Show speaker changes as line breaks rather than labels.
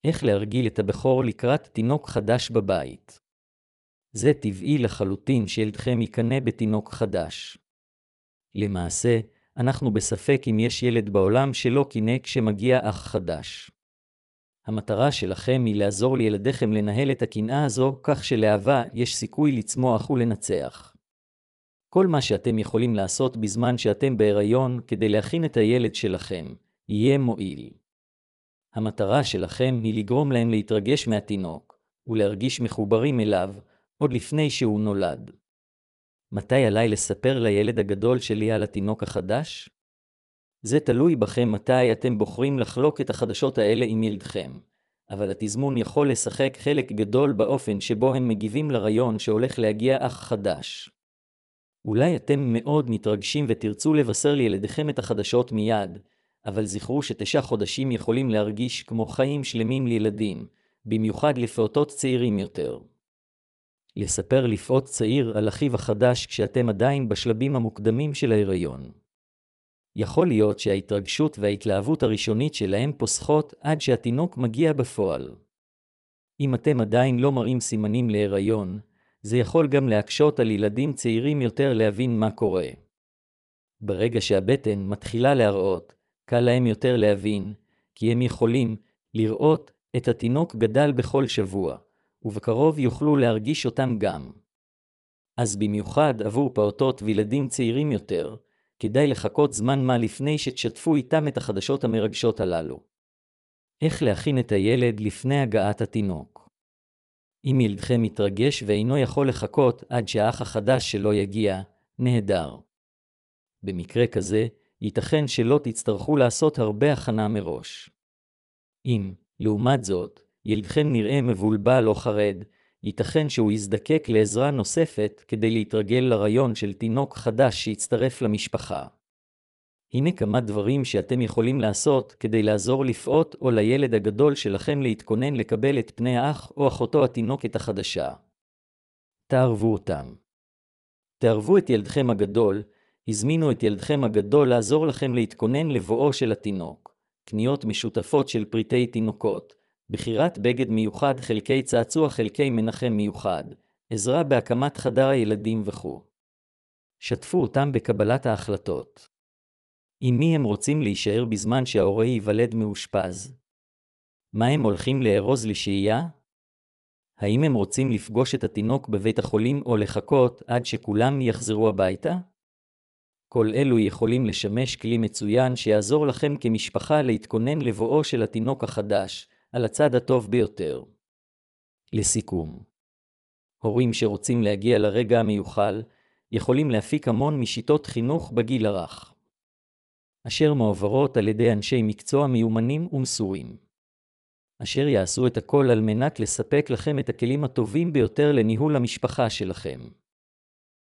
איך להרגיל את הבכור לקראת תינוק חדש בבית. זה טבעי לחלוטין שילדכם יקנה בתינוק חדש. למעשה, אנחנו בספק אם יש ילד בעולם שלא קינא כשמגיע אח חדש. המטרה שלכם היא לעזור לילדיכם לנהל את הקנאה הזו, כך שלאהבה יש סיכוי לצמוח ולנצח. כל מה שאתם יכולים לעשות בזמן שאתם בהיריון כדי להכין את הילד שלכם, יהיה מועיל. המטרה שלכם היא לגרום להם להתרגש מהתינוק, ולהרגיש מחוברים אליו, עוד לפני שהוא נולד. מתי עליי לספר לילד הגדול שלי על התינוק החדש? זה תלוי בכם מתי אתם בוחרים לחלוק את החדשות האלה עם ילדכם, אבל התזמון יכול לשחק חלק גדול באופן שבו הם מגיבים לרעיון שהולך להגיע אח חדש. אולי אתם מאוד מתרגשים ותרצו לבשר לילדיכם את החדשות מיד, אבל זכרו ש9 חודשים יכולים להרגיש כמו חיים שלמים לילדים, במיוחד לפעוטות צעירים יותר. לספר לפעוט צעיר על אחיו החדש כשאתם עדיין בשלבים המוקדמים של ההיריון. יכול להיות שההתרגשות וההתלהבות הראשונית שלהם פוסחות עד שהתינוק מגיע בפועל. אם אתם עדיין לא מראים סימנים להיריון, זה יכול גם להקשות על ילדים צעירים יותר להבין מה קורה. ברגע שהבטן מתחילה להראות, קל להם יותר להבין, כי הם יכולים לראות את התינוק גדל בכל שבוע, ובקרוב יוכלו להרגיש אותם גם. אז במיוחד עבור פעוטות וילדים צעירים יותר, כדאי לחכות זמן מה לפני שתשתפו איתם את החדשות המרגשות הללו. איך להכין את הילד לפני הגעת התינוק? אם ילדכם מתרגש ואינו יכול לחכות עד שהאח החדש שלו יגיע, נהדר. במקרה כזה, ייתכן שלא תצטרכו לעשות הרבה הכנה מראש. אם, לעומת זאת, ילדכם נראה מבולבל או חרד, ייתכן שהוא יזדקק לעזרה נוספת כדי להתרגל לרעיון של תינוק חדש שיצטרף למשפחה. הנה כמה דברים שאתם יכולים לעשות כדי לעזור לפעוט או לילד הגדול שלכם להתכונן לקבל את פני האח או אחותו התינוקת החדשה. תערבו אותם. תערבו את ילדכם הגדול, הזמינו את ילדכם הגדול לעזור לכם להתכונן לבואו של התינוק, קניות משותפות של פריטי תינוקות, בחירת בגד מיוחד, חלקי צעצוע, חלקי מנחם מיוחד, עזרה בהקמת חדר הילדים וכו'. שתפו אותם בקבלת ההחלטות. עם מי הם רוצים להישאר בזמן שההורה ייוולד מאושפז? מה הם הולכים לארוז לשהייה? האם הם רוצים לפגוש את התינוק בבית החולים או לחכות עד שכולם יחזרו הביתה? כל אלו יכולים לשמש כלי מצוין שיעזור לכם כמשפחה להתכונן לבואו של התינוק החדש, על הצד הטוב ביותר. לסיכום, הורים שרוצים להגיע לרגע המיוחל, יכולים להפיק המון משיטות חינוך בגיל הרך, אשר מועברות על ידי אנשי מקצוע מיומנים ומסורים, אשר יעשו את הכל על מנת לספק לכם את הכלים הטובים ביותר לניהול המשפחה שלכם.